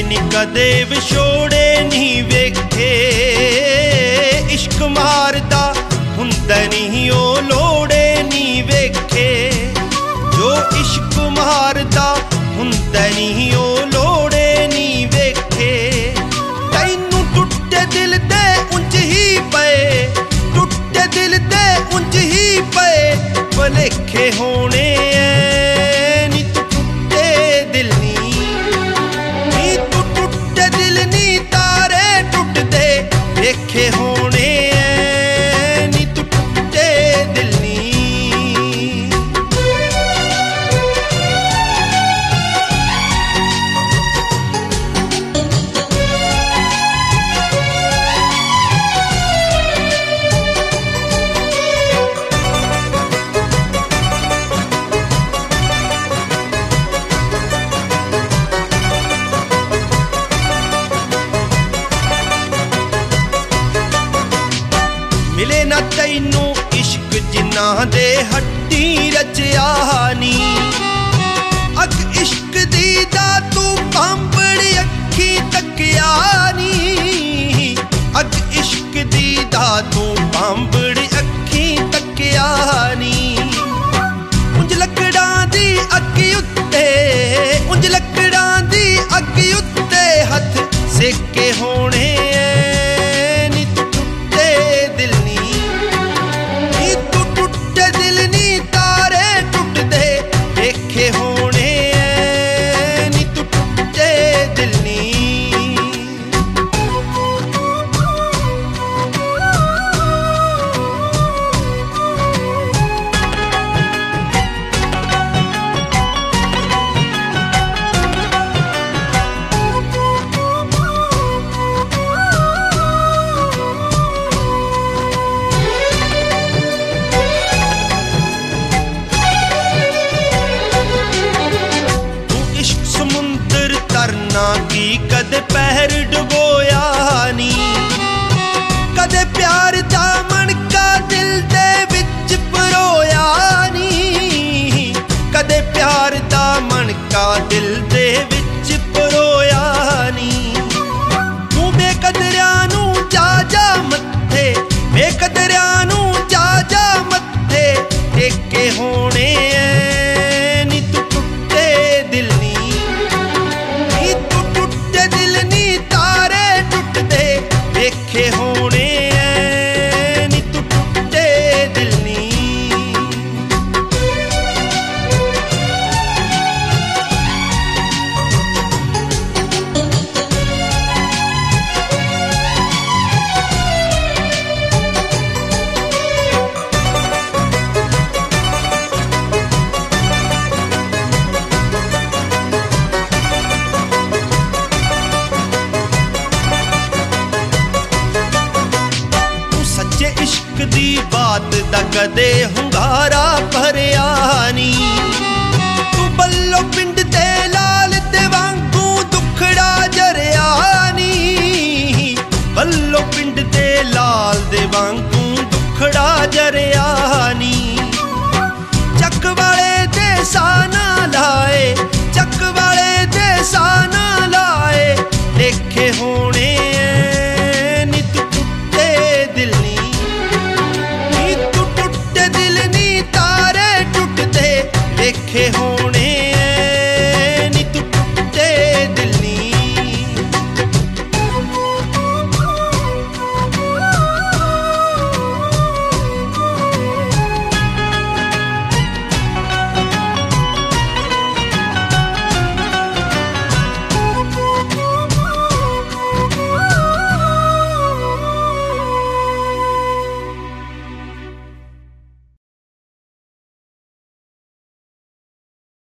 नी कदे विछोड़े नहीं वेखे, इश्क मारदा हुंदा नहीं ओ लोड़े नहीं वेखे, जो इश्क मारदा हुंदा नहीं ओ लोड़े नहीं वेखे। तैनू टुटे दिल दे उंज ही पे, टुटे दिल दे उंज ही पे भलेखे होने नी तू टुटे दिल नी, नी तू टुटे दिल नी तारे टुटदे देखे होने नी तू टुटे दिल नी। मिले ना तैनू इश्क जिन्ना दे हट्टी रचिया नी, अग इश्क दी दा तू पांबड़ी अखी तकिया नी, अग इश्क दी दा तू पांबड़ी अखी तकिया नी। उंज लकड़ां दी अग्गी उत्ते, उंज लकड़ां दी अग्गी उत्ते हथ सेके होने की कदे पैर डुबोया नी, कदे प्यार दा मणका दिल दे विच परोया नी, कदे प्यार दा मणका दिल दे विच परोया नी। तू बेकदरिया नू जा जा मत्थे, बेकदरिया नू जा जा मत्थे टेके होने नी तू टुटे दिल नी, देखे होने नी तू टुटे दिल नी। इश्क दी बात दा कदे हुंगारा भरिया नी, तू बल्लो पिंड दे लाल दे वांगू दुखड़ा जरिया नी, बल्लो पिंड दे लाल दे वांगू दुखड़ा जरिया नी। चक वाले दे साना लाए, चक वाले दे साना लाए लेखे होने नी तू टुटे दिल नी, देखे हो